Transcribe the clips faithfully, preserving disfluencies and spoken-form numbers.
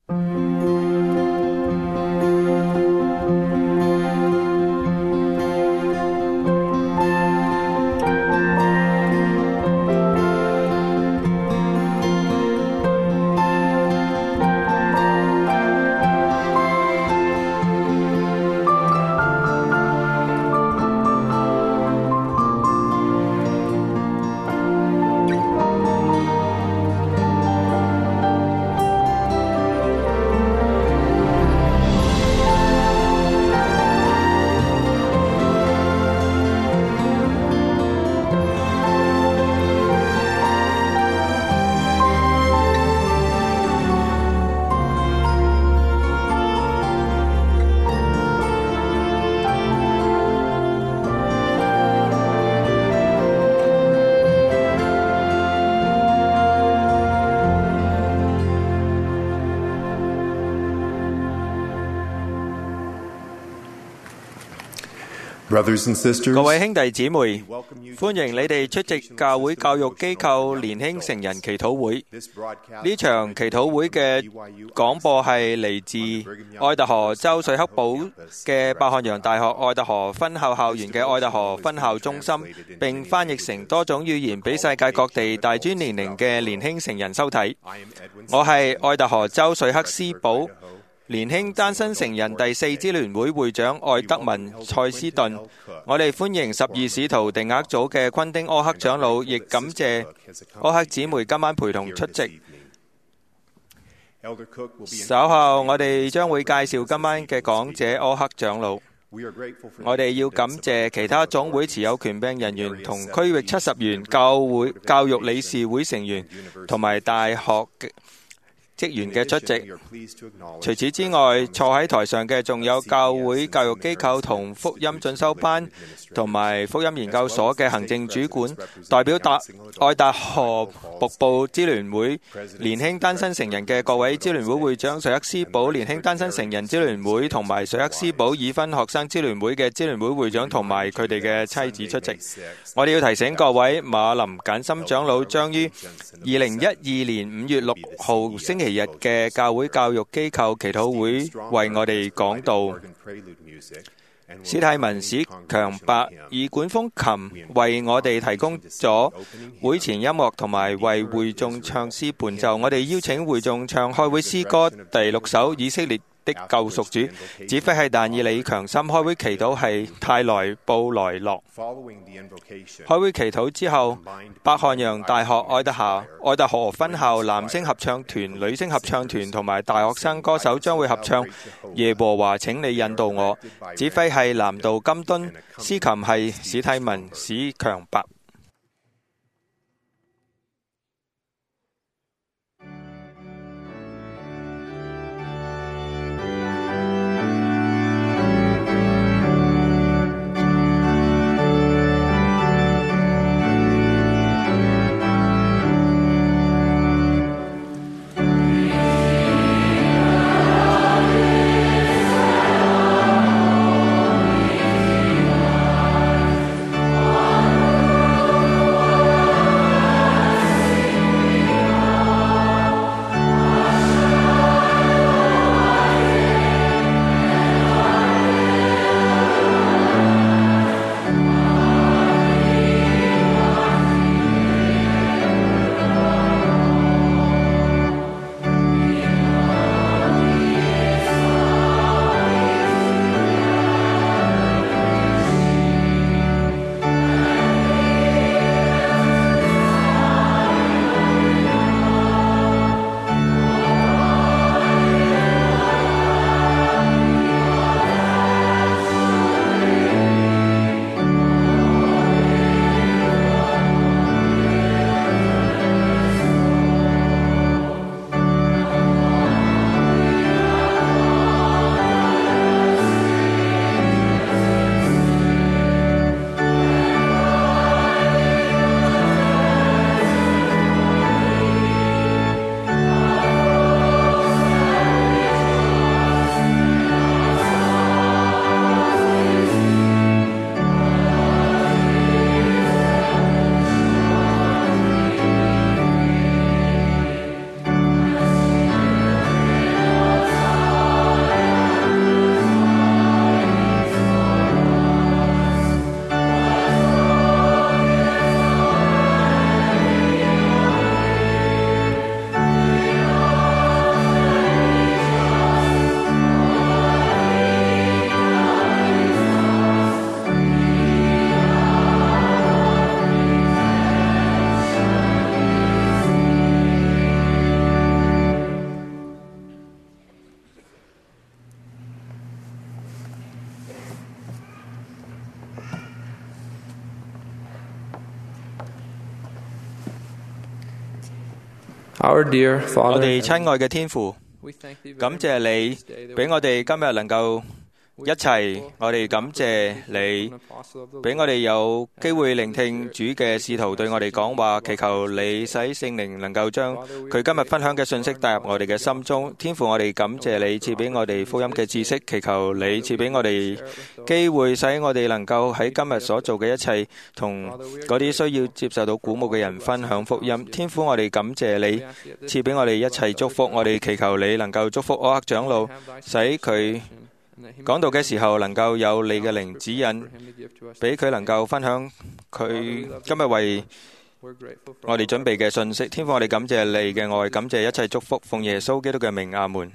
各位兄弟姊妹，歡迎你哋出席教會教育機構年輕成人祈禱會。呢場祈禱會嘅廣播係嚟自愛達荷州水克堡嘅伯漢洋大學愛達荷分校校園嘅愛達荷分校中心，並翻譯成多種語言俾世界各地大專年齡嘅年輕成人收睇。我係愛達荷州水克斯堡年輕單身成人第四支聯會會長愛德文蔡斯頓，我哋歡迎十二使徒定額組嘅昆丁柯克長老，亦感謝柯克姊妹今晚陪同出席。稍後我哋將會介紹今晚嘅講者柯克長老。我哋要感謝其他總會持有權柄人員同區域七十員教會教育理事會成員同埋大學嘅職員嘅出席。除此之外，坐喺台上嘅仲有教會教育機構同福音進修班同埋福音研究所嘅行政主管，代表達愛達荷瀑布支聯會年輕單身成人嘅各位支聯會會長，瑞克斯堡年輕單身成人支聯會同埋瑞克斯堡已婚學生支聯會嘅支聯會會長同埋佢哋嘅妻子出席。我哋要提醒各位，馬林簡森長老將於二零一二年五月六號星期日嘅教會教育機構祈禱會為我哋講道。史泰文史強伯以管風琴為我哋提供咗會前音樂同埋為會眾唱詩伴奏。我哋邀請會眾唱開會詩歌第六首以色列的救贖主，指揮係但以理強森，開會祈禱係泰萊布萊諾。開會祈禱之後，伯漢洋大學愛達荷愛達荷分校男聲合唱團、女聲合唱團同埋大學生歌手將會合唱耶和華請你引導我，指揮係南道金敦，司琴係史泰文史強伯。 Amen. Our dear 我 Father, 哋親愛嘅天父， we thank thee very 感謝 much 你 this day that 俾我哋今日能夠 we 一齊，我哋感謝你， 俾我哋有機會聆聽主嘅使徒對我哋講話，祈求你使聖靈能夠將佢今日分享嘅信息帶入我哋嘅心中。天父，我哋感謝你賜俾我哋福音嘅知識，祈求你賜俾我哋機會，使我哋能夠喺今日所做嘅一切，同嗰啲需要接受到鼓舞嘅人分享福音。天父，我哋感謝你賜俾我哋一切祝福，我哋祈求你能夠祝福柯克長老，使佢講道嘅時候能夠有你嘅靈指引，俾佢能夠分享佢今日為我哋準備嘅信息。天父，我哋感謝你嘅愛，感謝一切祝福，奉耶穌基督嘅名，阿門。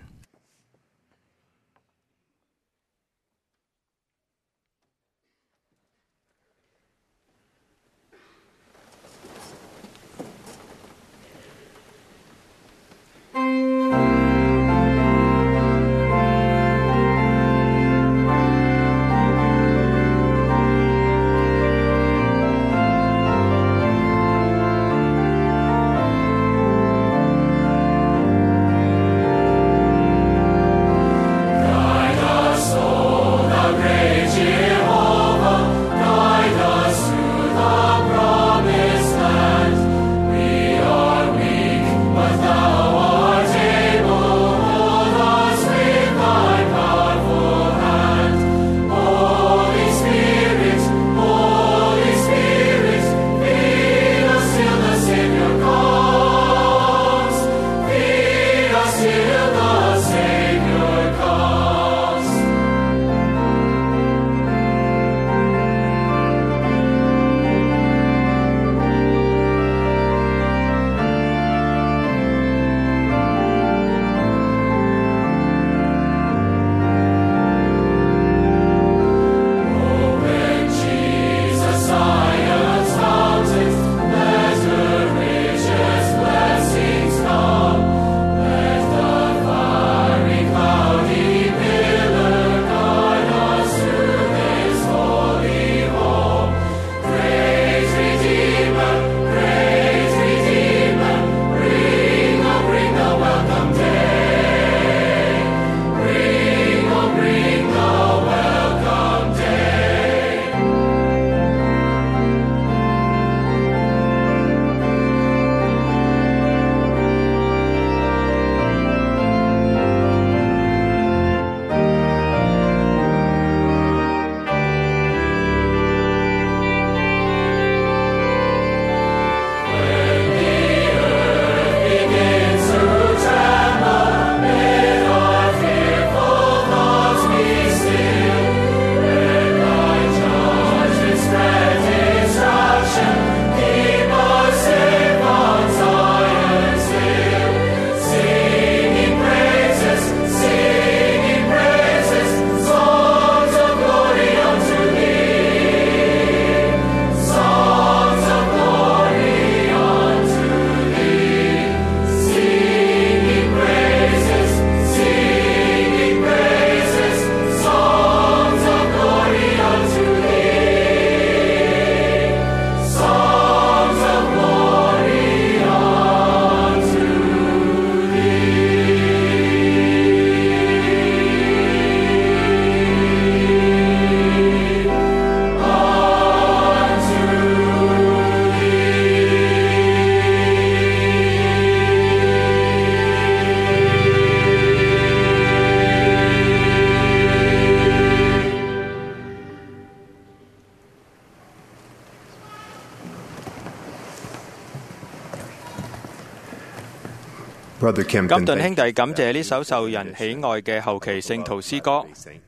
金頓兄弟感謝呢首受人喜愛嘅後期聖徒詩歌。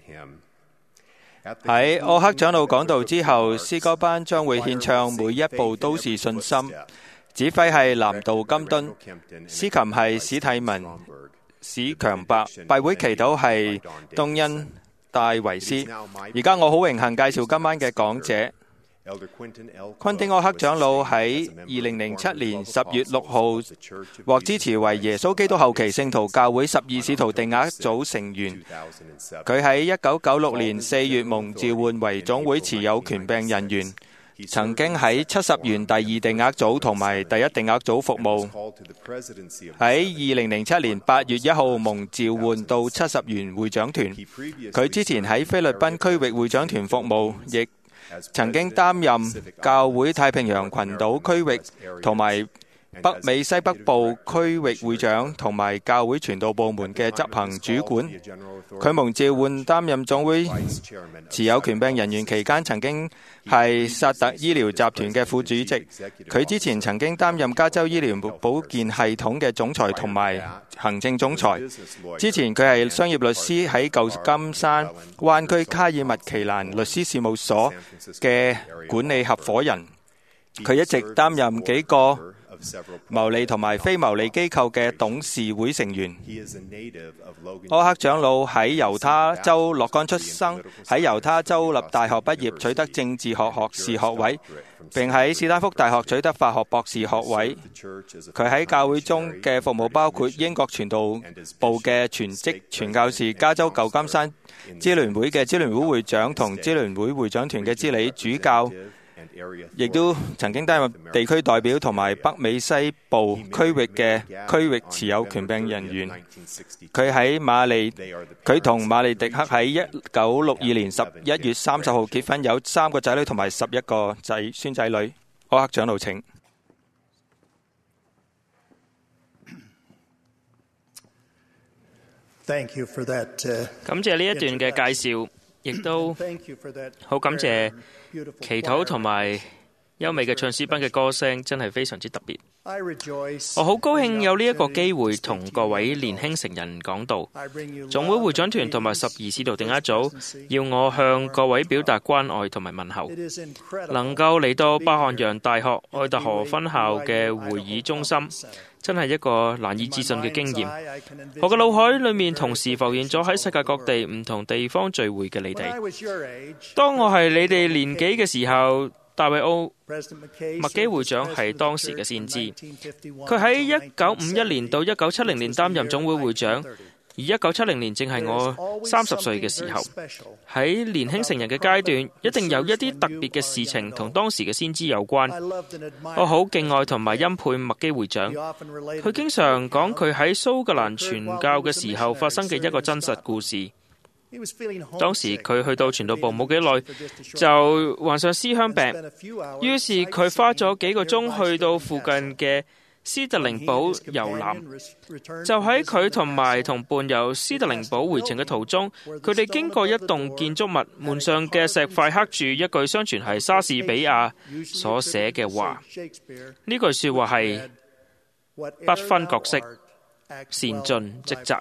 喺柯克長老講道之後，詩歌班將會獻唱每一步都是信心。指揮係南道金敦，司琴係史蒂文史強伯，拜會祈禱係東恩戴維斯。而家我好榮幸介紹今晚嘅講者。昆汀柯克長老喺二零零七年十月六號獲支持為耶穌基督後期聖徒教會十二使徒定額組成員。佢喺一九九六年四月蒙召喚為總會持有權柄人員。 曾經喺七十元第二定額組同埋第一定額組服務。喺二零零七年八月一號蒙召喚到七十元會長團。佢之前喺菲律賓區域會長團服務，亦曾經擔任教會太平洋群島區域同埋北美西北部區域會長同埋教會傳道部門嘅執行主管。佢蒙召喚擔任總會持有權柄人員期間，曾經係薩特醫療集團嘅副主席。佢之前曾經擔任加州醫療保健系統嘅總裁同埋行政總裁。之前佢係商業律師，喺舊金山灣區卡爾麥奇蘭律師事務所嘅管理合夥人。佢一直擔任幾個牟利同埋非牟利機構嘅董事會成員。柯克長老喺猶他州洛杉磯出生，喺猶他州立大學畢業，取得政治學學士學位，並喺史丹福大學取得法學博士學位。佢喺教會中嘅服務包括英國傳道部嘅全職傳教士、加州舊金山支聯會嘅支聯會會長同支聯會會長團嘅支理主教，亦都曾經擔任地區代表同埋北美西部區域嘅區域持有權柄人員。佢喺馬利，佢同馬利迪克喺一九六二年十一月三十號結婚，有三個仔女同埋十一個仔孫仔女。柯克長老請。 Thank you for that, uh, 感謝呢一段嘅介紹，亦都好感謝祈禱同埋優美嘅唱詩班嘅歌聲，真係非常之特別。我好高興有呢一個機會同各位年輕成人講道。總會會長團同埋十二使徒定額組要我向各位表達關愛同埋問候。能夠嚟到伯漢洋大學愛達荷分校嘅會議中心，真係一個難以置信嘅經驗。我嘅腦海裏面同時浮現咗喺世界各地唔同地方聚會嘅你哋。當我係你哋年紀嘅時候，大衛奧麥基會長係當時嘅先知。佢喺一九五一年到一九七零年擔任總會會長，而一九七零年正係我三十歲嘅時候。喺年輕成人嘅階段，一定有一啲特別嘅事情同當時嘅先知有關。我好敬愛同埋欽佩麥基會長。佢經常講佢喺蘇格蘭傳教嘅時候發生嘅一個真實故事。當時佢去到傳道部冇幾耐，就患上思鄉病，於是佢花咗幾個鐘去到附近嘅斯特靈堡遊覽。就喺佢同埋同伴由斯特靈堡回程嘅途中，佢哋經過一棟建築物，門上嘅石塊刻住一句相傳係莎士比亞所寫嘅話。呢句說話係不分角色，善盡職責。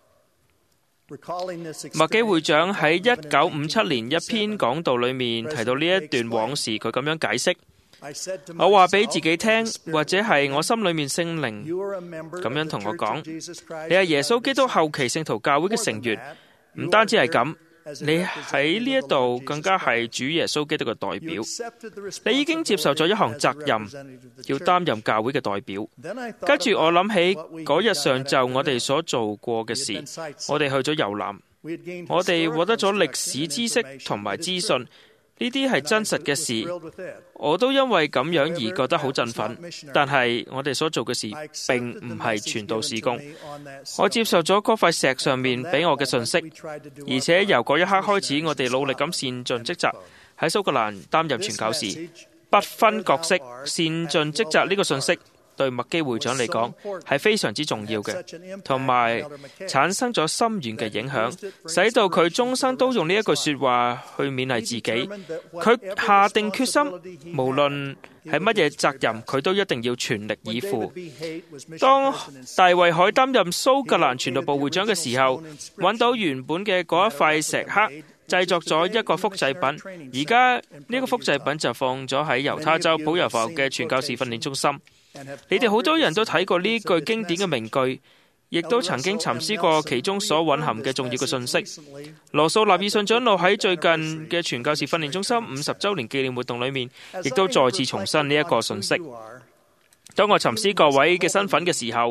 麥基會長喺一九五七年一篇講道裏面提到呢一段往事，佢咁樣解釋：我話俾自己聽，或者係我心裏面聖靈咁樣同我講，你係耶穌基督後期聖徒教會嘅成員，唔單止係咁，你喺呢一度更加係主耶穌基督嘅代表。你已經接受咗一項責任，要擔任教會嘅代表。跟住我諗起嗰日上晝我哋所做過嘅事，我哋去咗遊覽，我哋獲得咗歷史知識同埋資訊，呢啲係真實嘅事，我都因為咁樣而覺得好振奮。但係我哋所做嘅事並唔係傳道事工。我接受咗嗰塊石上面俾我嘅信息，而且由嗰一刻開始，我哋努力咁善盡職責，喺蘇格蘭擔任傳教士，不分角色，善盡職責。呢個信息對麥基會長嚟講係非常之重要嘅，同埋產生咗深遠嘅影響，使到佢終生都用呢一句說話去勉勵自己。佢下定決心，無論係乜嘢責任，佢都一定要全力以赴。當大衛海擔任蘇格蘭傳道部會長嘅時候，揾到原本嘅嗰一塊石刻，製作咗一個複製品。而家呢個複製品就放咗喺猶他州普悠浮嘅傳教士訓練中心。你哋好多人都睇過呢句經典嘅名句，亦都曾經沉思過其中所蘊含嘅重要嘅信息。羅素納爾遜長老喺最近嘅傳教士訓練中心五十周年紀念活動裏面，亦都再次重申呢一個信息。當我沉思各位嘅身份嘅時候，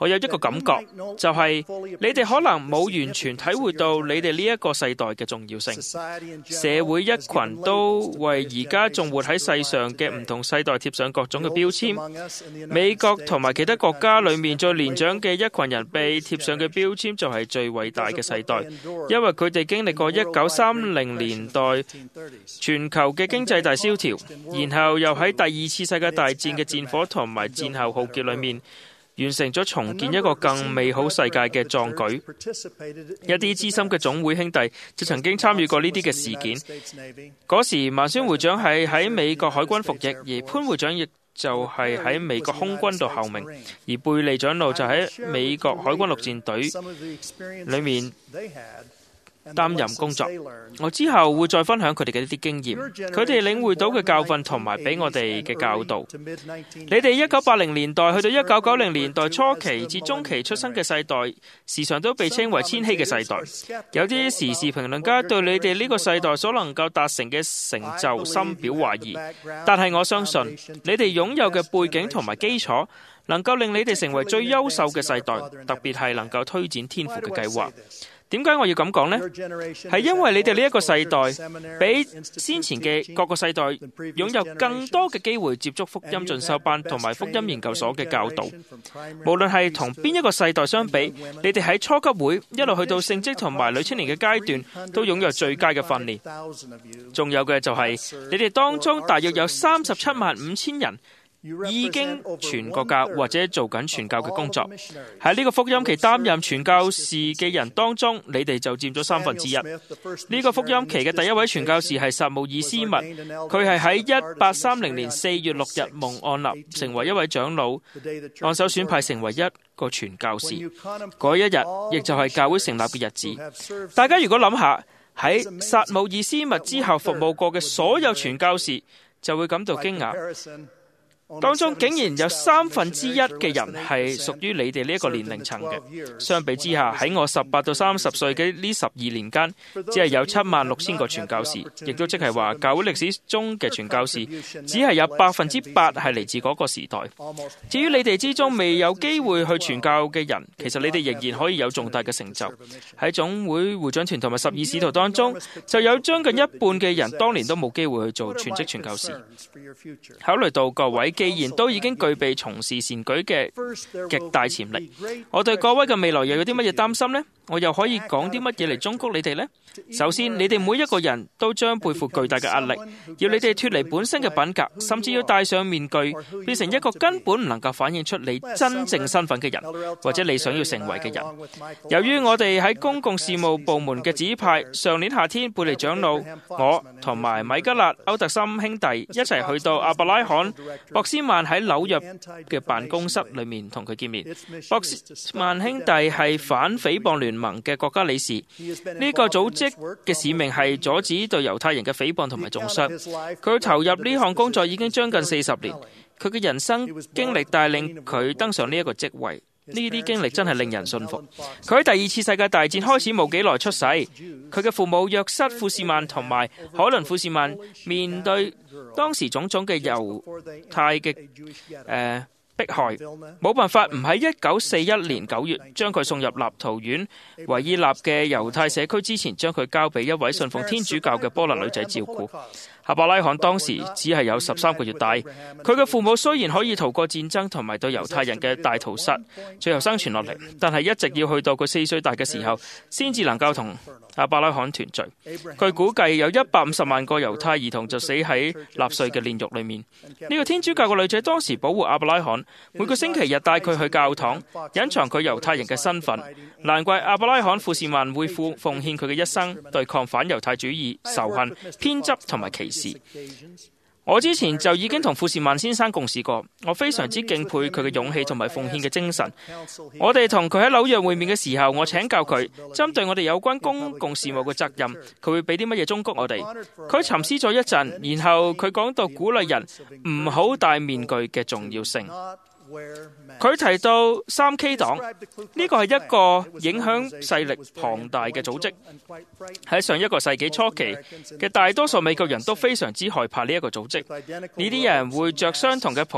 我有一個感覺，就係你哋可能冇完全體會到你哋呢一個世代嘅重要性。社會一群都為而家仲活喺世上嘅唔同世代貼上各種嘅標籤。美國同埋其他國家裏面最年長嘅一群人被貼上嘅標籤就係最偉大嘅世代，因為佢哋經歷過一九三零年代全球嘅經濟大蕭條，然後又喺第二次世界大戰嘅戰火同埋戰後浩劫裏面完成咗重建一個更美好世界嘅壯舉。一啲資深嘅總會兄弟就曾經參與過呢啲嘅事件。嗰時萬宣會長係喺美國海軍服役，而潘會長亦就係喺美國空軍度候命，而貝利長老就喺美國海軍陸戰隊裏面擔任工作。我之後會再分享佢哋嘅一啲經驗，佢哋領會到嘅教訓同埋俾我哋嘅教導。你哋一九八零年代去到一九九零年代初期至中期出生嘅世代，時常都被稱為千禧嘅世代。有啲時事評論家對你哋呢個世代所能夠達成嘅成就深表懷疑，但係我相信你哋擁有嘅背景同埋基礎能夠令你哋成為最優秀嘅世代，特別係能夠推展天賦嘅計劃。點解我要咁講呢？係因為你哋呢一個世代比先前嘅各個世代擁有更多嘅機會接觸福音進修班同埋福音研究所嘅教導。無論係同邊一個世代相比，你哋喺初級會一路去到聖職同埋女青年嘅階段，都擁有最佳嘅訓練。仲有嘅就係你哋當中大約有三十七萬五千人已經傳過教或者做緊傳教嘅工作。喺呢個福音期擔任傳教士嘅人當中，你哋就佔咗三分之一。呢個福音期嘅第一位傳教士係撒母耳斯密，佢係喺一八三零年四月六日蒙按立，成為一位長老，按手選派成為一個傳教士。嗰一日亦就係教會成立嘅日子。大家如果諗下，喺撒母耳斯密之後服務過嘅所有傳教士，就會感到驚訝。當中竟然有三分之一嘅人係屬於你哋呢一個年齡層嘅。相比之下，喺我十八到三十歲嘅呢十二年間，只係有七萬六千個傳教士，亦都即係話教會歷史中嘅傳教士只係有百分之八係嚟自嗰個時代。至於你哋之中未有機會去傳教嘅人，其實你哋仍然可以有重大嘅成就。喺總會會長團同埋十二使徒當中，就有將近一半嘅人當年都冇機會去做全職傳教士。考慮到各位既然都已經具備從事善舉嘅極大潛力，我對各位嘅未來又有啲乜嘢擔心呢？我又可以講啲乜嘢嚟忠告你哋呢？首先，你哋每一個人都將背負巨大嘅壓力，要你哋脫離本身嘅品格，甚至要戴上面具，變成一個根本唔能夠反映出你真正身份嘅人，或者你想要成為嘅人。由於我哋喺公共事務部門嘅指派，上年夏天貝利長老、我同埋米格勒、歐特森兄弟一齊去到亞伯拉罕博斯曼喺紐約嘅辦公室裏面同佢見面。博斯曼兄弟係反誹謗聯盟嘅國家理事，呢個組織嘅使命係阻止對猶太人嘅誹謗同埋中傷。佢投入呢項工作已經將近四十年，佢嘅人生經歷帶領佢登上呢一個職位。呢啲經歷真係令人信服。佢喺第二次世界大戰開始冇幾耐出世，佢嘅父母約瑟富士曼同埋海倫富士曼面對當時種種嘅猶太嘅誒迫害，冇辦法唔喺一九四一年九月將佢送入立陶宛維爾納嘅猶太社區之前，將佢交俾一位信奉天主教嘅波蘭女仔照顧。亞伯拉罕當時只係有十三個月大，佢嘅父母雖然可以逃過戰爭同埋對猶太人嘅大屠殺，最後生存落嚟，但係一直要去到佢四歲大嘅時候，先至能夠同亞伯拉罕團聚。據估計有一百五十萬個猶太兒童就死喺納粹嘅煉獄裏面。呢、這個天主教嘅女仔當時保護亞伯拉罕，每個星期日帶佢去教堂，隱藏佢猶太人嘅身份。難怪亞伯拉罕富士曼會奉奉獻佢嘅一生對抗反猶太主義、仇恨、偏執同埋歧視。我之前就已經同富士曼先生共事過，我非常之敬佩佢嘅勇氣同埋奉獻嘅精神。我哋同佢喺紐約會面嘅時候，我請教佢針對我哋有關公共事務嘅責任，佢會俾啲乜嘢忠告我哋。佢沉思咗一陣，然後佢講到鼓勵人唔好戴面具嘅重要性。佢提到三 K 黨，呢個係一個影響勢力龐大嘅組織。喺上一個世紀初期嘅大多數美國人都非常之害怕呢一個組織。呢啲人會着相同嘅袍，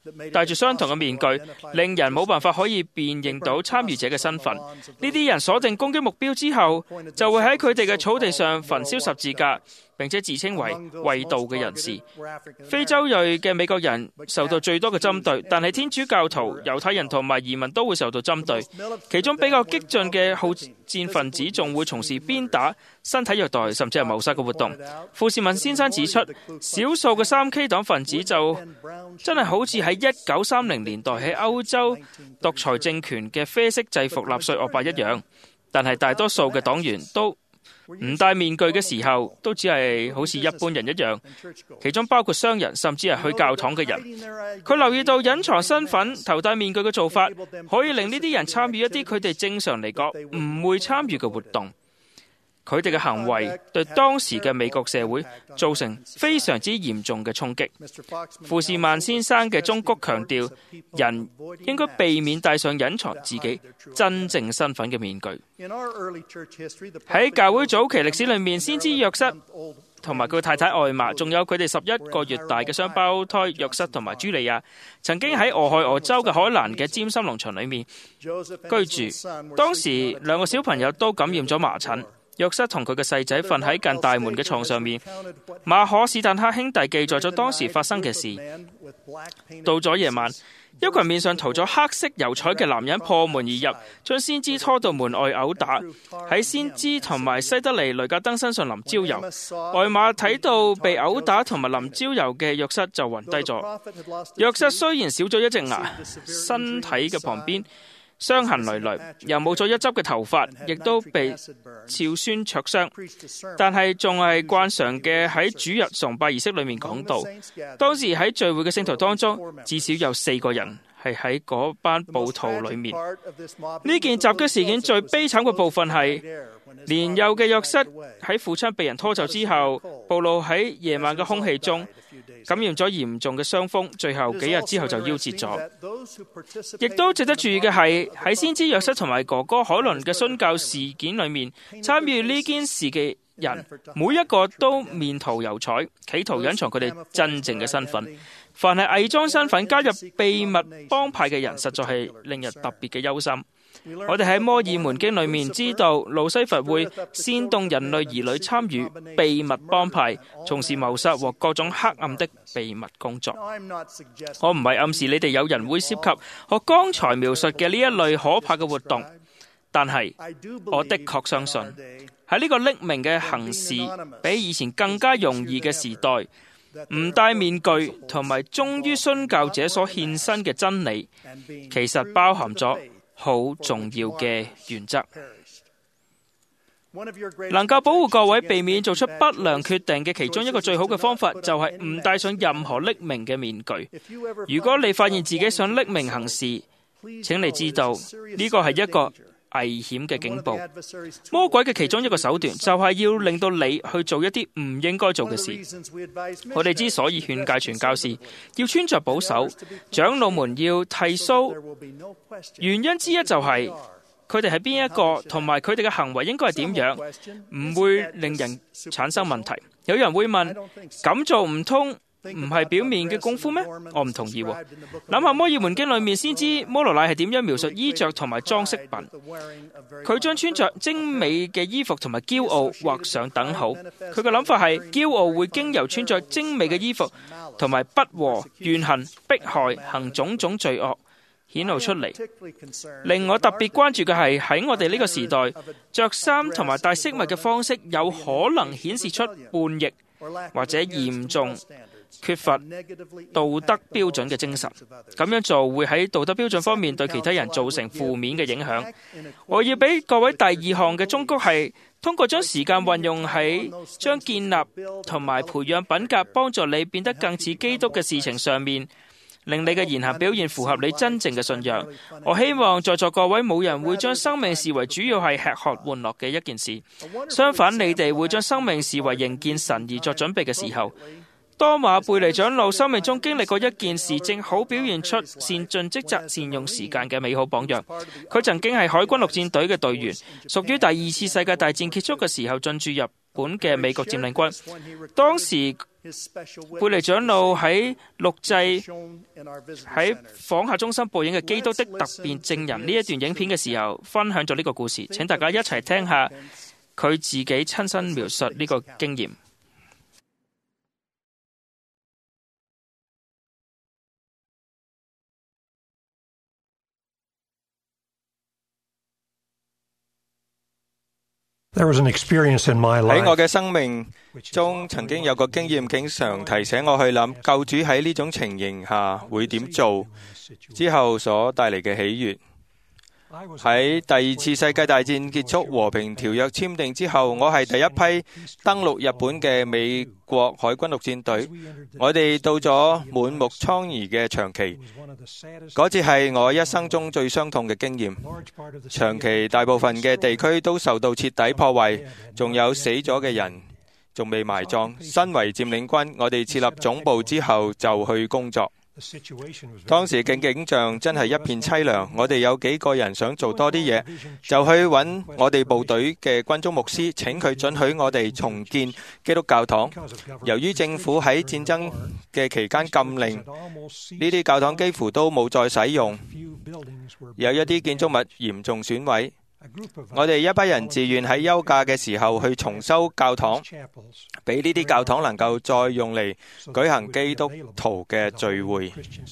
戴住相同嘅面具，令人冇辦法可以辨認到參與者嘅身份。呢啲人鎖定攻擊目標之後，就會喺佢哋嘅草地上焚燒十字架，並且自稱為衛道嘅人士。非洲裔嘅美國人受到最多嘅針對，但係天主教徒、猶太人同埋移民都會受到針對。其中比較激進嘅好戰分子仲會從事鞭打、身體虐待甚至係謀殺嘅活動。富士文先生指出，少數嘅三 K 黨分子就真係好似喺一九三零年代喺歐洲獨裁政權嘅啡色制服納粹惡霸一樣，但係大多數嘅黨員都唔戴面具嘅時候，都只係好似一般人一樣，其中包括商人，甚至係去教堂嘅人。佢留意到隱藏身份、頭戴面具嘅做法，可以令呢啲人參與一啲佢哋正常嚟講唔會參與嘅活動。佢哋嘅行為對當時嘅美國社會造成非常之嚴重嘅衝擊。富士曼先生嘅忠告強調，人應該避免戴上隱藏自己真正身份嘅面具。喺教會早期歷史裏面，先知約瑟同埋佢太太艾瑪，仲有佢哋十一個月大嘅雙胞胎約瑟同埋茱莉亞，曾經喺俄亥俄州嘅海蘭嘅尖心農場裏面居住。當時兩個小朋友都感染咗麻疹。約瑟同佢嘅細仔瞓喺近大門嘅床上面。馬可史坦克兄弟記載咗當時發生嘅事。到咗夜晚，一群面上塗咗黑色油彩嘅男人破門而入，將先知拖到門外毆打，喺先知同埋西德尼雷格登身上淋焦油。艾瑪睇到被毆打同埋淋焦油嘅約瑟就暈低咗。約瑟雖然少咗一隻牙，身體嘅旁邊傷痕累累，又冇咗一執嘅頭髮，亦都被硝酸灼傷，但係仲係慣常嘅喺主日崇拜儀式裏面講道。當時喺聚會嘅聖徒當中，至少有四個人係喺嗰班暴徒裏面。呢件襲擊事件最悲慘嘅部分係年幼嘅約瑟喺父親被人拖走之後，暴露喺夜晚嘅空氣中，感染咗嚴重嘅傷風，最後幾日之後就夭折咗。亦都值得注意嘅係，喺先知約瑟同埋哥哥海倫嘅殉教事件裏面，參與呢件事嘅人每一個都面塗油彩，企圖隱藏佢哋真正嘅身份。凡係偽裝身份加入秘密幫派嘅人，實在係令人特別嘅憂心。我哋喺摩爾門經裏面知道，路西弗會煽動人類兒女參與秘密幫派，從事謀殺和各種黑暗的秘密工作。我唔係暗示你哋有人會涉及我剛才描述嘅呢一類可怕嘅活動，但係我的確相信喺呢個匿名嘅行事比以前更加容易嘅時代，唔戴面具同埋忠於殉教者所獻身嘅真理，其實包含咗好重要嘅原則。能夠保護各位避免做出不良決定嘅其中一個最好嘅方法，就係唔戴上任何匿名嘅面具。如果你發現自己想匿名行事，請你知道呢個係一個危險嘅警報。魔鬼嘅其中一個手段就係要令到你去做一啲唔應該做嘅事。我哋之所以勸誡傳教士要穿着保守，長老們要剃鬚，原因之一就係佢哋係邊一個，同埋佢哋嘅行為應該係點樣，唔會令人產生問題。有人會問，咁做唔通唔係表面嘅功夫咩？我唔同意喎。諗下摩爾門經裏面先知摩羅乃係點樣描述衣着同埋裝飾品。佢將穿着精美嘅衣服同埋驕傲畫上等號。佢嘅諗法係驕傲會經由穿着精美嘅衣服同埋不和、怨恨、迫害、行種種罪惡顯露出嚟。令我特別關注嘅係喺我哋呢個時代，着衫同埋戴飾物嘅方式有可能顯示出叛逆或者嚴重缺乏道德標準嘅精神。咁樣做會喺道德標準方面對其他人造成負面嘅影響。我要俾各位第二項嘅忠告係，通過將時間運用喺將建立同埋培養品格幫助你變得更似基督嘅事情上面，令你嘅言行表現符合你真正嘅信仰。我希望在座各位冇人會將生命視為主要係吃喝玩樂嘅一件事，相反，你哋會將生命視為迎見神而作準備嘅時候。 多馬貝尼長老生命中經歷過一件事，正好表現出善盡職責、善用時間嘅美好榜樣。佢曾經係海軍陸戰隊嘅隊員，屬於第二次世界大戰結束嘅時候進駐日本嘅美國佔領軍。當時貝尼長老喺錄製喺訪客中心播映嘅《基督的特別證人》呢一段影片嘅時候，分享咗呢個故事。請大家一齊聽下佢自己親身描述呢個經驗。 喺我嘅生命中，曾經有個經驗，經常提醒我去諗救主喺呢種情形下會點做，之後所帶嚟嘅喜悅。喺第二次世界大戰結束、和平條約簽訂之後，我係第一批登陸日本嘅美國海軍陸戰隊。我哋到咗滿目瘡痍嘅長崎，嗰次係我一生中最傷痛嘅經驗。長崎大部分嘅地區都受到徹底破壞，仲有死咗嘅人仲未埋葬。身為佔領軍，我哋設立總部之後就去工作。當時嘅景象真係一片淒涼，我哋有幾個人想做多啲嘢，就去揾我哋部隊嘅軍中牧師，請佢准許我哋重建基督教堂。由於政府喺戰爭嘅期間禁令，呢啲教堂幾乎都冇再使用，有一啲建築物嚴重損毀。我哋一班人自願喺休假嘅時候去重修教堂，俾呢啲教堂能夠再用嚟舉行基督徒嘅聚會。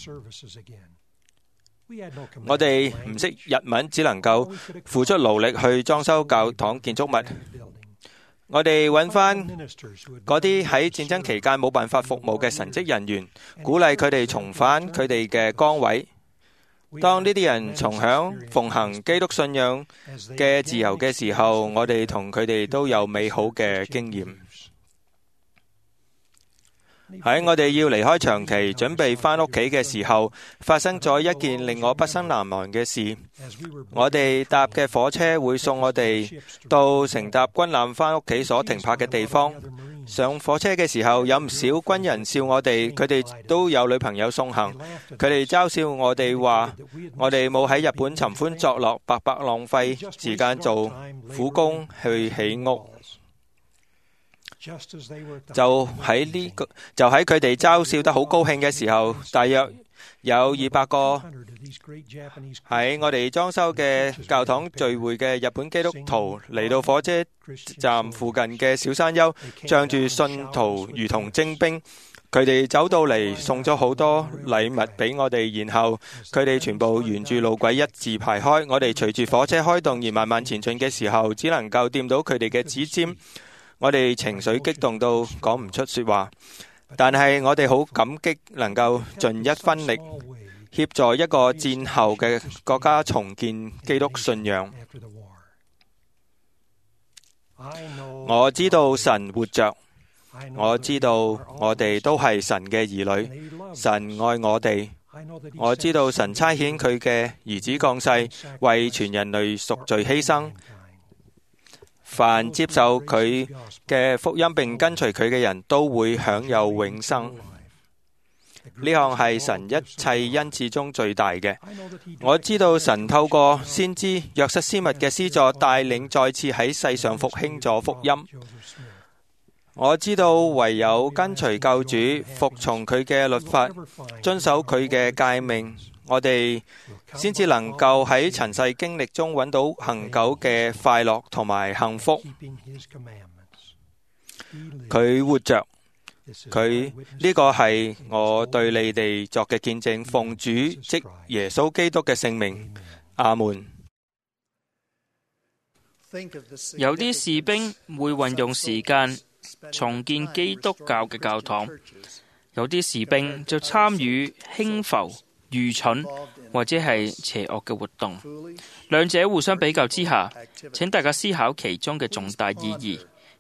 我哋唔識日文，只能夠付出勞力去裝修教堂建築物。我哋揾翻嗰啲喺戰爭期間冇辦法服務嘅神職人員，鼓勵佢哋重返佢哋嘅崗位。當呢啲人重享奉行基督信仰嘅自由嘅時候，我哋同佢哋都有美好嘅經驗。喺我哋要離開長崎，準備返屋企嘅時候，發生咗一件令我畢生難忘嘅事。我哋搭嘅火車會送我哋到乘搭軍艦返屋企所停泊嘅地方。上火車嘅時候，有唔少軍人笑我哋，佢哋都有女朋友送行。佢哋嘲笑我哋話，我哋冇喺日本尋歡作樂，白白浪費時間做苦工去起屋。就喺呢個，就喺佢哋嘲笑得好高興嘅時候，大約有二百個喺我哋裝修嘅教堂聚會嘅日本基督徒嚟到火車站附近嘅小山丘，仗住信徒如同精兵。佢哋走到嚟，送咗好多禮物俾我哋，然後佢哋全部沿住路軌一字排開。我哋隨住火車開動而慢慢前進嘅時候，只能夠掂到佢哋嘅指尖。我哋情緒激動到講唔出說話，但係我哋好感激能夠盡一分力協助一個戰後嘅國家重建基督信仰。我知道神活着，我知道我哋都係神嘅兒女，神愛我哋。我知道神差遣佢嘅兒子降世，為全人類贖罪犧牲。凡接受佢嘅福音並跟隨佢嘅人都會享有永生。呢項係神一切恩賜中最大嘅。我知道神透過先知約瑟斯密嘅施助，帶領再次喺世上復興咗福音。我知道唯有跟隨救主，服從佢嘅律法，遵守佢嘅誡命，我哋先至能夠喺塵世經歷中揾到恒久嘅快樂同埋幸福。佢活着，佢呢個係我對你哋作嘅見證，奉主即耶穌基督嘅聖名，阿門。 有啲士兵會運用時間重建基督教嘅教堂，有啲士兵就參與輕浮、愚蠢或者係邪惡嘅活動，兩者互相比較之下，請大家思考其中嘅重大意義。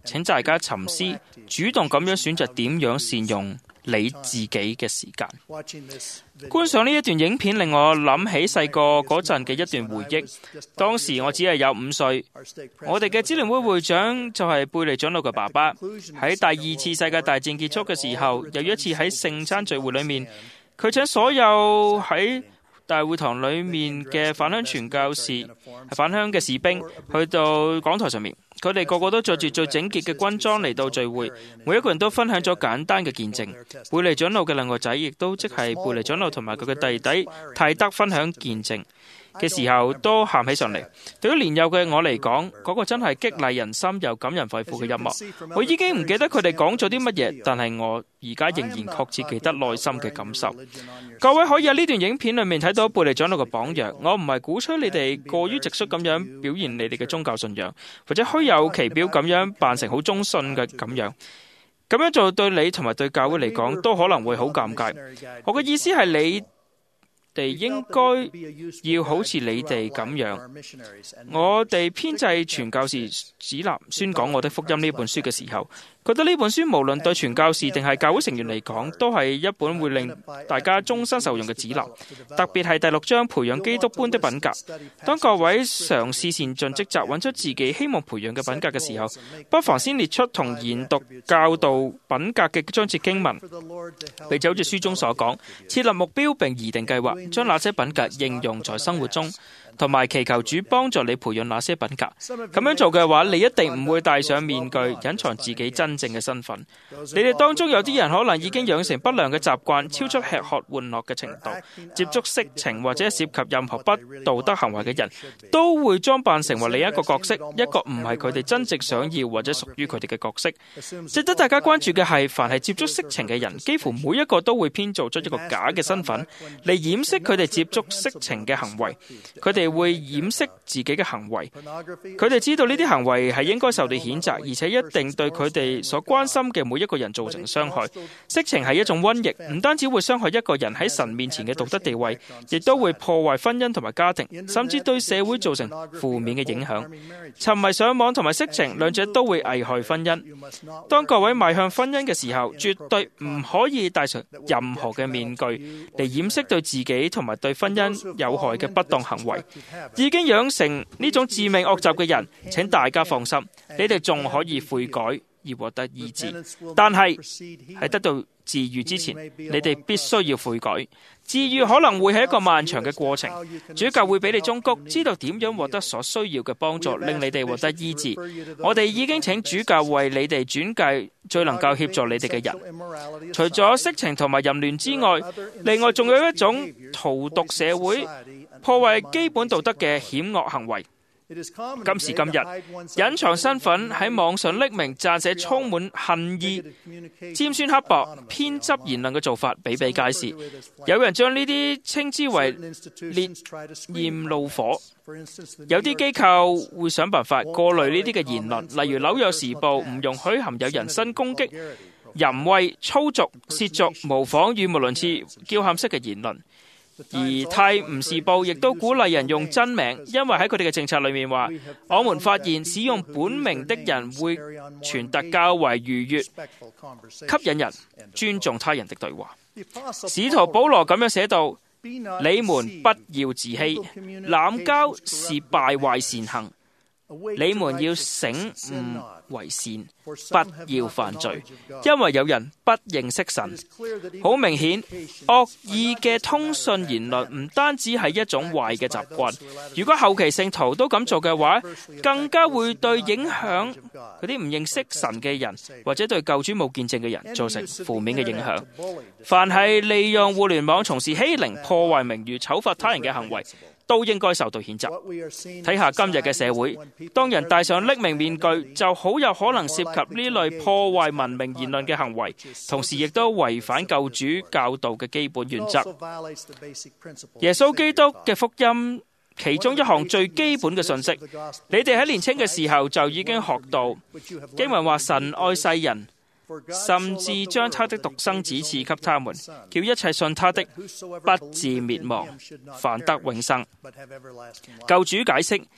請大家沉思，主動咁樣選擇點樣善用你自己嘅時間。觀賞呢一段影片令我諗起細個嗰陣嘅一段回憶。當時我只係有五歲，我哋嘅支聯會會長就係貝利長老嘅爸爸。喺第二次世界大戰結束嘅時候，有一次喺聖餐聚會裏面，佢請所有喺大會堂裏面嘅返鄉傳教士、返鄉嘅士兵去到講台上面。佢哋個個都着住最整潔嘅軍裝嚟到聚會，每一個人都分享咗簡單嘅見證。貝利長老嘅兩個仔亦都即係貝利長老同埋佢嘅弟弟泰德分享見證嘅時候都喊起上嚟。對於年幼嘅我嚟講，嗰、那個真係激勵人心又感人肺腑嘅一幕。我已經唔記得佢哋講咗啲乜嘢，但係我而家仍然確切記得內心嘅感受。各位可以喺呢段影片裏面睇到貝利長老嘅榜樣。我唔係鼓吹你哋過於直率咁樣表現你哋嘅宗教信仰，或者虛有其表咁樣扮成好忠信嘅咁樣。咁樣做對你同埋對教會嚟講都可能會好尷尬。我嘅意思係你哋應該要好似你哋咁樣。我哋編製傳教士指南宣講我的福音呢本書嘅時候，覺得呢本書無論對傳教士定係教會成員嚟講，都係一本會令大家終身受用嘅指南。特別係第六章培養基督般的品格。當各位嘗試善盡職責，揾出自己希望培養嘅品格嘅時候，不妨先列出同研讀教導品格嘅章節經文，並就好似書中所講，設立目標並擬定計劃，將那些品格應用在生活中，同埋祈求主幫助你培養那些品格。咁樣做嘅話，你一定唔會戴上面具，隱藏自己真正嘅身份。你哋當中有啲人可能已經養成不良嘅習慣，超出吃喝玩樂嘅程度，接觸色情或者涉及任何不道德行為嘅人，都會裝扮成為另一個角色，一個唔係佢哋真正想要或者屬於佢哋嘅角色。值得大家關注嘅係，凡係接觸色情嘅人，幾乎每一個都會編造出一個假嘅身份嚟掩飾佢哋接觸色情嘅行為。佢哋會掩飾自己嘅行為，佢哋知道呢啲行為係應該受到譴責，而且一定對佢哋所關心嘅每一個人造成傷害。色情係一種瘟疫，唔單止會傷害一個人喺神面前嘅道德地位，亦都會破壞婚姻同埋家庭，甚至對社會造成負面嘅影響。沉迷上網同埋色情，兩者都會危害婚姻。當各位邁向婚姻嘅時候，絕對唔可以戴上任何嘅面具嚟掩飾對自己同埋對婚姻有害嘅不當行為。已經養成呢種致命惡習嘅人，請大家放心，你哋仲可以悔改而獲得醫治。但係喺得到治癒之前，你哋必須要悔改。治癒可能會係一個漫長嘅過程。主教會俾你忠告，知道點樣獲得所需要嘅幫助，令你哋獲得醫治。我哋已經請主教為你哋轉介最能夠協助你哋嘅人。除咗色情同埋淫亂之外，另外仲有一種荼毒社會、破壞基本道德嘅險惡行為。今時今日，隱藏身份喺網上匿名撰寫充滿恨意、尖酸刻薄、偏執言論嘅做法比比皆是。有人將呢啲稱之為烈焰怒火。有啲機構會想辦法過濾呢啲嘅言論，例如紐約時報唔容許含有人身攻擊、淫穢、粗俗、褻瀆、模仿語無倫次、叫喊式嘅言論。而泰晤士報亦都鼓勵人用真名，因為喺佢哋嘅政策裏面話，我們發現使用本名的人會傳達較為愉悅、吸引人、尊重他人的對話。使徒保羅咁樣寫道：你們不要自欺，濫交是敗壞善行。你們要醒悟為善，不要犯罪，因為有人不認識神。好明顯，惡意嘅通訊言論唔單止係一種壞嘅習慣，如果後期聖徒都咁做嘅話，更加會對影響嗰啲唔認識神嘅人，或者對救主冇見證嘅人造成負面嘅影響。凡係利用互聯網從事欺凌、破壞名譽、醜化他人嘅行為，都應該受到譴責。睇下今日嘅社會，當人戴上匿名面具，就好有可能涉及呢類破壞文明言論嘅行為，同時亦都違反救主教導嘅基本原則。耶穌基督嘅福音其中一項最基本嘅信息，你哋喺年輕嘅時候就已經學到。經文話神愛世人，甚至將他的獨生子賜給他們，叫一切信他的不至滅亡，反得永生。救主解釋，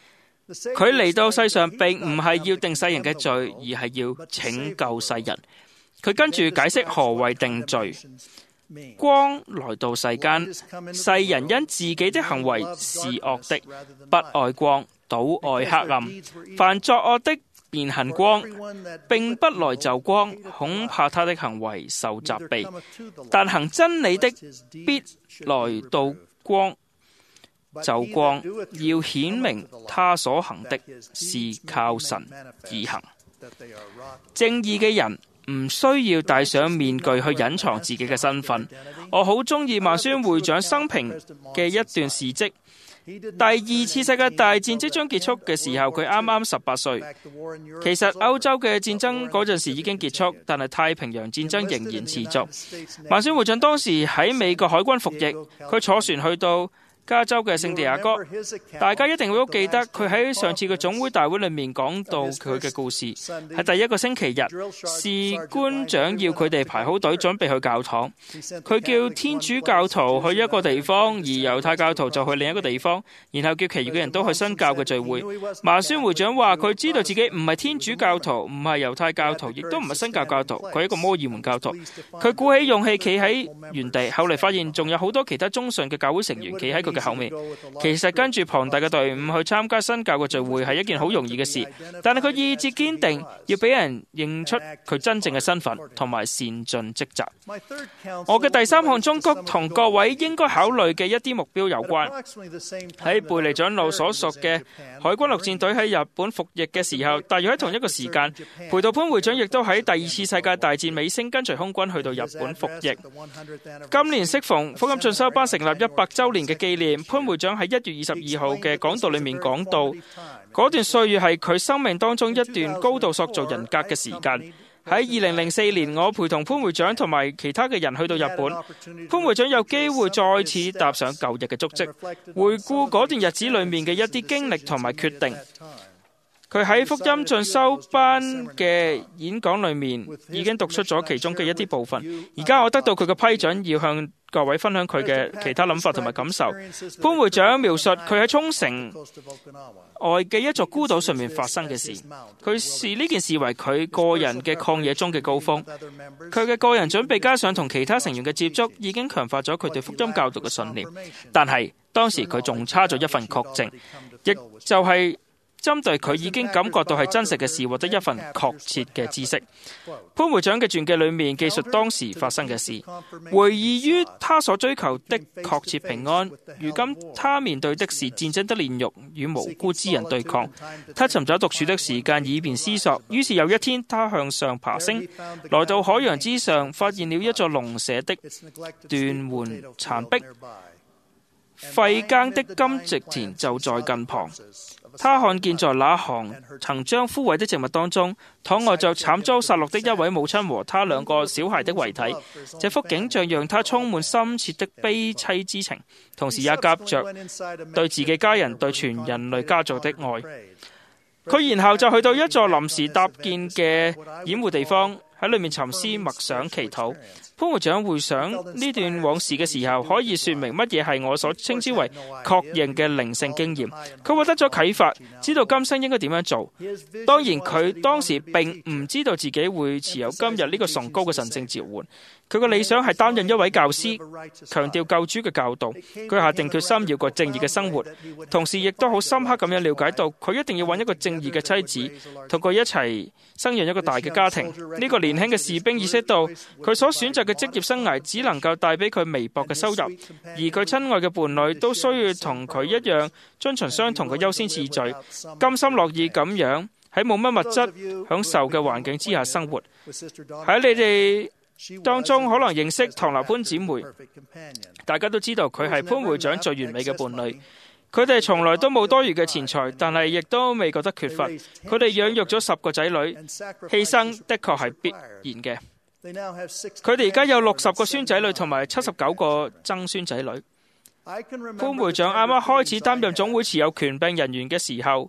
佢嚟到世上並唔係要定世人嘅罪，而係要拯救世人。佢跟住解釋何謂定罪。光來到世間，世人因自己的行為是惡的，不愛光，倒愛黑暗。凡作惡的便恨光，並不來就光，恐怕他的行為受責備。但行真理的必來到光，就光，要顯明他所行的是靠神而行。正義嘅人唔需要戴上面具去隱藏自己嘅身份。我好中意萬宣會長生平嘅一段事蹟。第二次世界大戰即將結束嘅時候，佢啱啱十八歲。其實歐洲嘅戰爭嗰陣時已經結束，但係太平洋戰爭仍然持續。萬宣會長當時喺美國海軍服役，佢坐船去到加州嘅聖地亞哥。大家一定會都記得佢喺上次嘅總會大會裏面講到佢嘅故事。喺第一個星期日，士官長要佢哋排好隊準備去教堂。佢叫天主教徒去一個地方，而猶太教徒就去另一個地方，然後叫其餘嘅人都去新教嘅聚會。萬宣會長話佢知道自己唔係天主教徒，唔係猶太教徒，亦都唔係新教教徒，佢係一個摩爾門教徒。佢鼓起勇氣企喺原地，後嚟發現仲有好多其他忠信嘅教會成員企喺佢嘅後面。其實跟住龐大嘅隊伍去參加新教嘅聚會係一件好容易嘅事，但係佢意志堅定，要俾人認出佢真正嘅身份，同埋善盡職責。我嘅第三項忠告同各位應該考慮嘅一啲目標有關。喺貝利長老所屬嘅海軍陸戰隊喺日本服役嘅時候，大約喺同一個時間，裴道潘會長亦都喺第二次世界大戰尾聲跟隨空軍去到日本服役。今年適逢福音進修班成立一百週年嘅紀念，潘會長喺一月二十二號嘅講道裏面講到，嗰段歲月係佢生命當中一段高度塑造人格嘅時間。喺二零零四年，我陪同潘會長同埋其他嘅人去到日本，潘會長有機會再次踏上舊日嘅足跡，回顧嗰段日子裏面嘅一啲經歷同埋決定。佢喺福音進修班嘅演講裏面已經讀出咗其中嘅一啲部分，而家我得到佢嘅批准，要向各位分享佢嘅其他諗法同埋感受。潘會長描述佢喺沖繩外嘅一座孤島上面發生嘅事，佢視呢件事為佢個人嘅曠野中嘅高峰。佢嘅個人準備加上同其他成員嘅接觸，已經強化咗佢對福音教導嘅信念。但係當時佢仲差咗一份確證，亦就係、是針對佢已經感覺到係真實嘅事，獲得一份確切嘅知識。潘會長嘅傳記裏面記述當時發生嘅事，回憶於他所追求的確切平安。如今他面對的是戰爭的煉獄與無辜之人對抗。他尋找獨處的時間以便思索。於是有一天，他向上爬升，來到海洋之上，發現了一座農舍的斷垣殘壁，廢耕的甘蔗田就在近旁。他看見在那行曾將枯萎的植物當中，躺臥着慘遭殺戮的一位母親和他兩個小孩的遺體。這幅景象讓他充滿深切的悲悽之情，同時也夾着對自己家人、對全人類家族的愛。佢然後就去到一座臨時搭建嘅掩護地方，喺裏面沉思默想祈禱。潘會長回想呢段往事嘅時候，可以說明乜嘢係我所稱之為確認嘅靈性經驗。佢獲得咗啟發，知道今生應該點樣做。當然佢當時並唔知道自己會持有今日呢個崇高嘅神聖召喚。佢嘅理想係擔任一位教師，強調救主嘅教導。佢下定決心要過正義嘅生活，同時亦都好深刻咁樣了解到佢一定要揾一個正義嘅妻子，同佢一齊生養一個大嘅家庭。呢、這個年輕嘅士兵意識到佢所選擇嘅職業生涯只能夠帶俾佢微薄嘅收入，而佢親愛嘅伴侶都需要同佢一樣遵循相同嘅優先次序，甘心樂意咁樣喺冇乜物質享受嘅環境之下生活。喺你哋當中可能認識唐立潘姊妹，大家都知道佢係潘會長最完美嘅伴侶。佢哋從來都冇多餘嘅錢財，但係亦都未覺得缺乏。佢哋養育咗十個仔女，犧牲的確係必然嘅。佢哋而家有六十個孫仔女同埋七十九個曾孫仔女。潘會長啱啱開始擔任總會持有權柄人員嘅時候，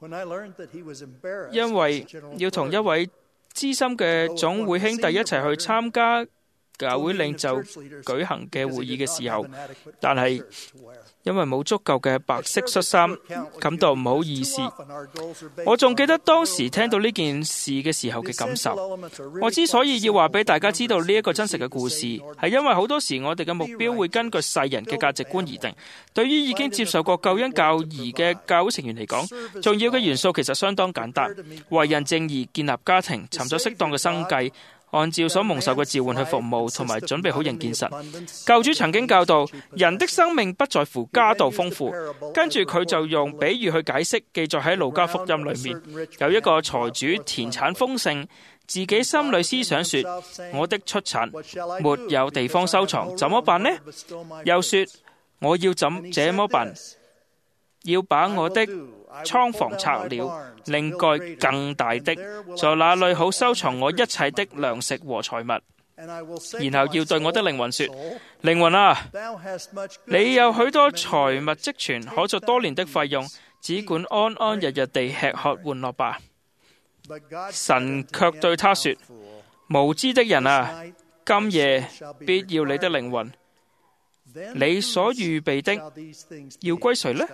因為要同一位資深嘅總會兄弟一齊去參加教會領袖舉行嘅會議嘅時候，但係因為冇足夠嘅白色恤衫，感到唔好意思。我仲記得當時聽到呢件事嘅時候嘅感受。我之所以要話俾大家知道呢一個真實嘅故事，係因為好多時我哋嘅目標會根據世人嘅價值觀而定。對於已經接受過救恩教義嘅教會成員嚟講，重要嘅元素其實相當簡單：為人正義、建立家庭、尋找適當嘅生計，按照所蒙受嘅召喚去服務，同埋準備好迎見神。救主曾經教導人的生命不在乎家道豐富，跟住佢就用比喻去解釋，記載喺路加福音裏面。有一個財主田產豐盛，自己心裏思想說：我的出產沒有地方收藏，怎麼辦呢？又說：我要怎這麼辦？要把我的倉房拆了，另蓋更大的，在那裏好收藏我一切的糧食和財物。然後要對我的靈魂說：靈魂啊，你有許多財物積存，可作多年的費用，只管安安日日地吃喝玩樂吧。神卻對他說：無知的人啊，今夜必要你的靈魂，你所預備的要歸誰呢？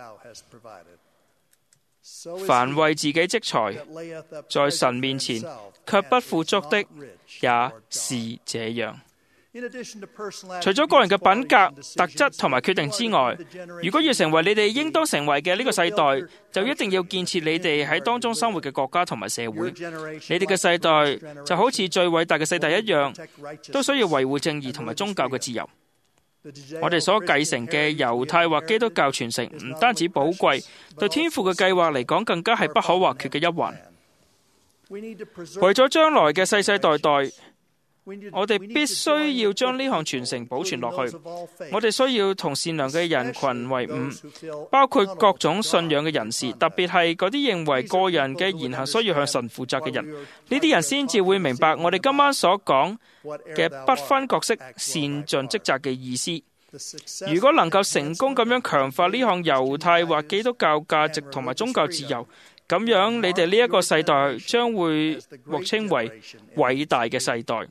凡為自己積財，在神面前卻不富足的，也是這樣。除咗個人嘅品格、特質同埋決定之外，如果要成為你哋應當成為嘅呢個世代，就一定要建設你哋喺當中生活嘅國家同埋社會。你哋嘅世代就好似最偉大嘅世代一樣，都需要維護正義同埋宗教嘅自由。我哋所繼承嘅猶太或基督教傳承唔單止寶貴，對天父嘅計劃嚟講更加係不可或缺嘅一環。為咗將來嘅世世代代，我哋必須要將呢項傳承保存落去。我哋需要同善良嘅人群為伍，包括各種信仰嘅人士，特別係嗰啲認為個人嘅言行需要向神負責嘅人。呢啲人先至會明白我哋今晚所講嘅不分角色、善盡職責嘅意思。如果能夠成功咁樣強化呢項猶太或基督教價值同埋宗教自由，咁樣你哋呢一個世代將會獲稱為偉大嘅世代。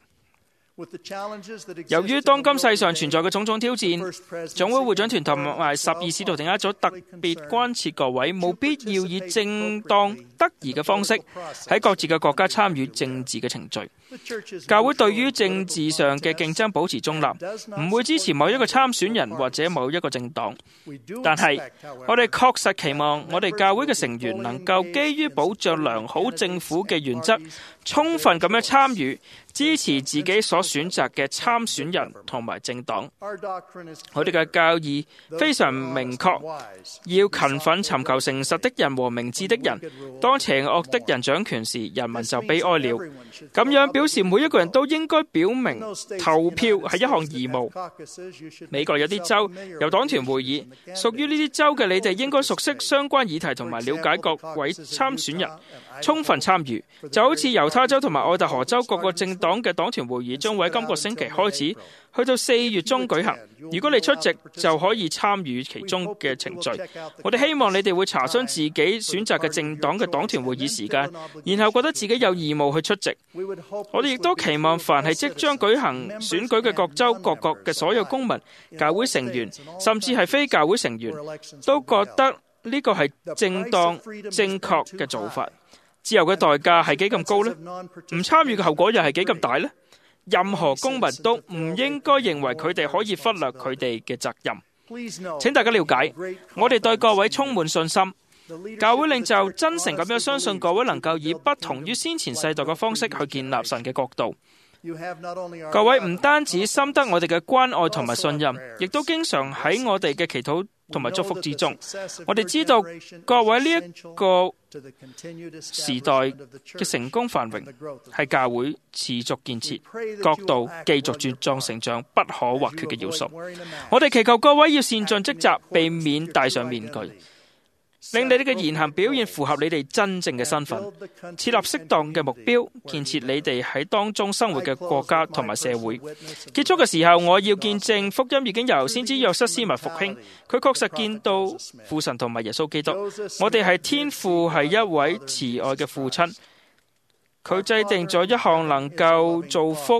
由於當今世上存在嘅種種挑戰，總會會長團同埋十二使徒定一組特別關切各位，務必要以正當得宜嘅方式喺各自嘅國家參與政治嘅程序。教會對於政治上嘅競爭保持中立，唔會支持某一個參選人或者某一個政黨。但係我哋確實期望我哋教會嘅成員能夠基於保障良好政府嘅原則，充分咁樣參與支持自己所選擇嘅參選人同埋政黨。我哋嘅教義非常明確，要勤奮尋求誠實的人和明智的人。當邪惡的人掌權時，人民就悲哀了。咁樣表示每一個人都應該表明投票係一項義務。美國有啲州有黨團會議，屬於呢啲州嘅你哋應該熟悉相關議題同埋了解各位參選人，充分參與。就好似猶他州同埋愛達荷州各個政黨嘅黨團會議將會喺今個星期開始，去到四月中舉行。如果你出席，就可以參與其中嘅程序。我哋希望你哋會查詢自己選擇嘅政黨嘅黨團會議時間，然後覺得自己有義務去出席。我哋亦都期望凡係即將舉行選舉嘅各州各國嘅所有公民、教會成員，甚至係非教會成員，都覺得呢個係正當、正確嘅做法。自由嘅代價係幾咁高呢？唔參與嘅後果又係幾咁大呢？任何公民都唔應該認為佢哋可以忽略佢哋嘅責任。請大家了解，我哋對各位充滿信心。教會領袖真誠咁樣相信各位能夠以不同於先前世代嘅方式去建立神嘅國度。各位唔單止深得我哋嘅關愛同埋信任，亦都經常喺我哋嘅祈禱同埋祝福之中。我哋知道各位呢一個時代嘅成功繁榮係教會持續建設、國度繼續茁壯成長不可或缺嘅要素。我哋祈求各位要善盡職責，避免戴上面具，令你哋嘅言行表現符合你哋真正嘅身份，設立適當嘅目標，建設你哋喺當中生活嘅國家同埋社會。結束嘅時候，我要見證福音已經由先知約瑟斯密復興，佢確實見到父神同埋耶穌基督。我哋係天父，係一位慈愛嘅父親，佢制定咗一項能夠造福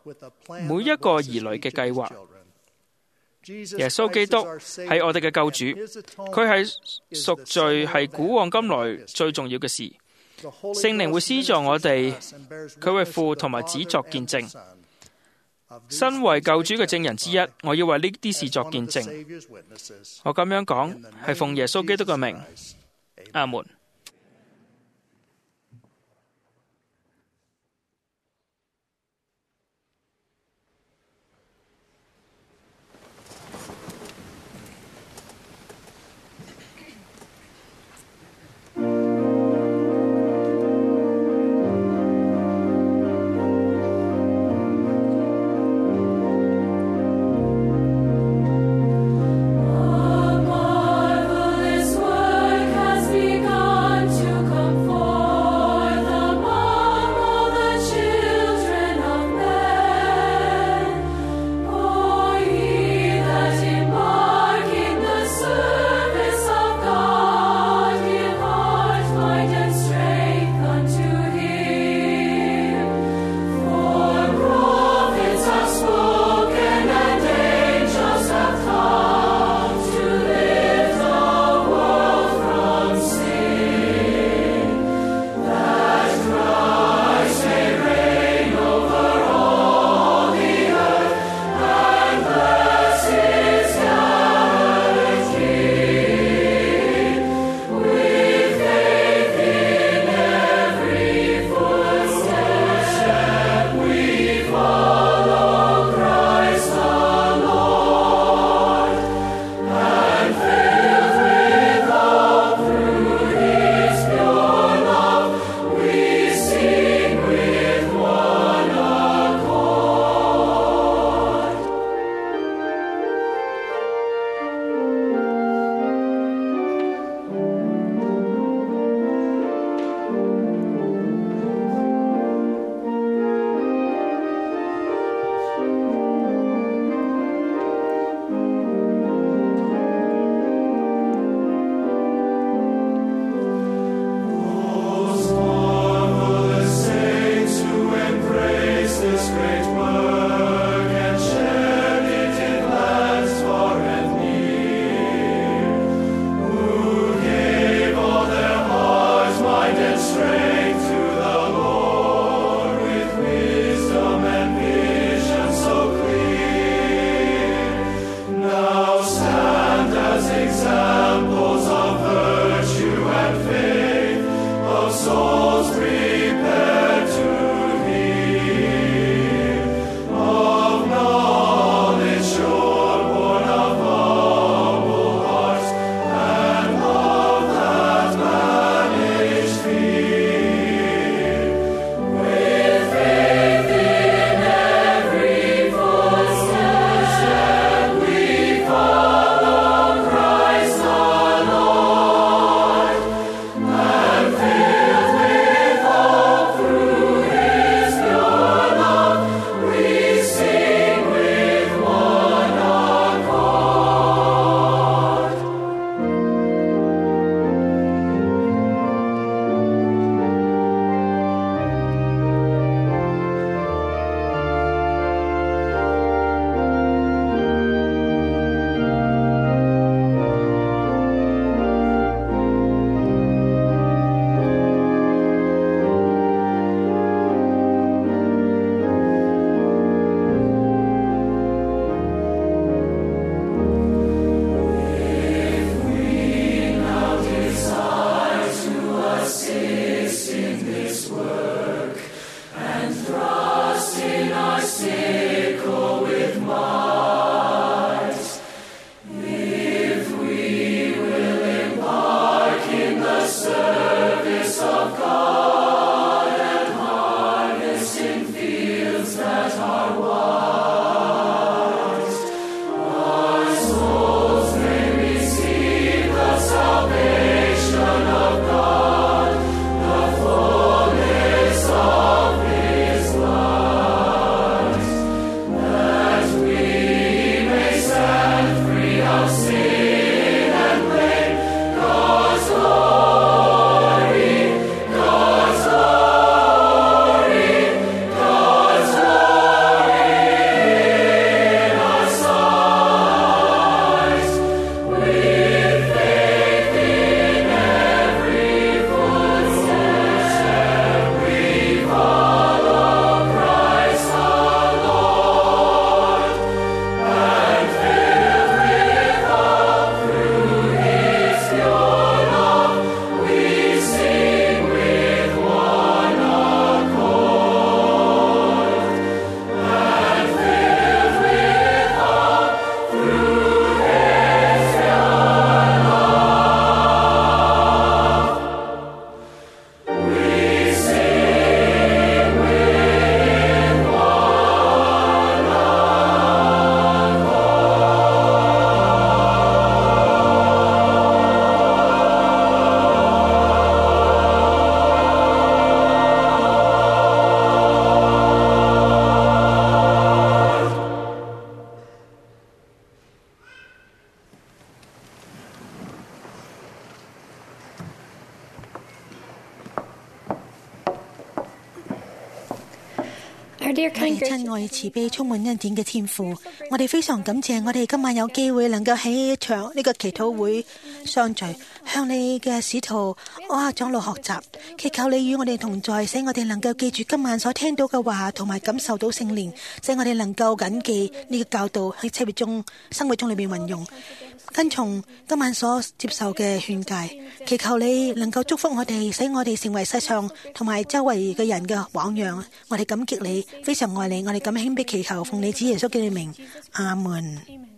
每一個兒女嘅計劃。耶穌基督係我哋嘅救主，佢係贖罪，係古往今來最重要嘅事。聖靈會施助我哋，佢為父同埋子作見證。身為救主嘅證人之一，我要為呢啲事作見證。我咁樣講係奉耶穌基督嘅名，阿門。 This work has begun. Our dear 我哋 kind 親愛慈悲充滿恩典嘅天父，我哋非常感謝我哋今晚有機會能夠喺呢場呢個祈禱會相聚，向你嘅使徒柯克長老學習，祈求你與我哋同在，使我哋能夠記住今晚所聽到嘅話，同埋感受到聖靈，使我哋能夠謹記呢個教導喺生活中生活中裏面運用，跟從今晚所接受嘅勸誡，祈求你能夠祝福我哋，使我哋成為世上同埋周圍嘅人嘅榜樣。我哋感激你，非常愛你，我哋咁謙卑祈求，奉你子耶穌基督嘅名，阿門。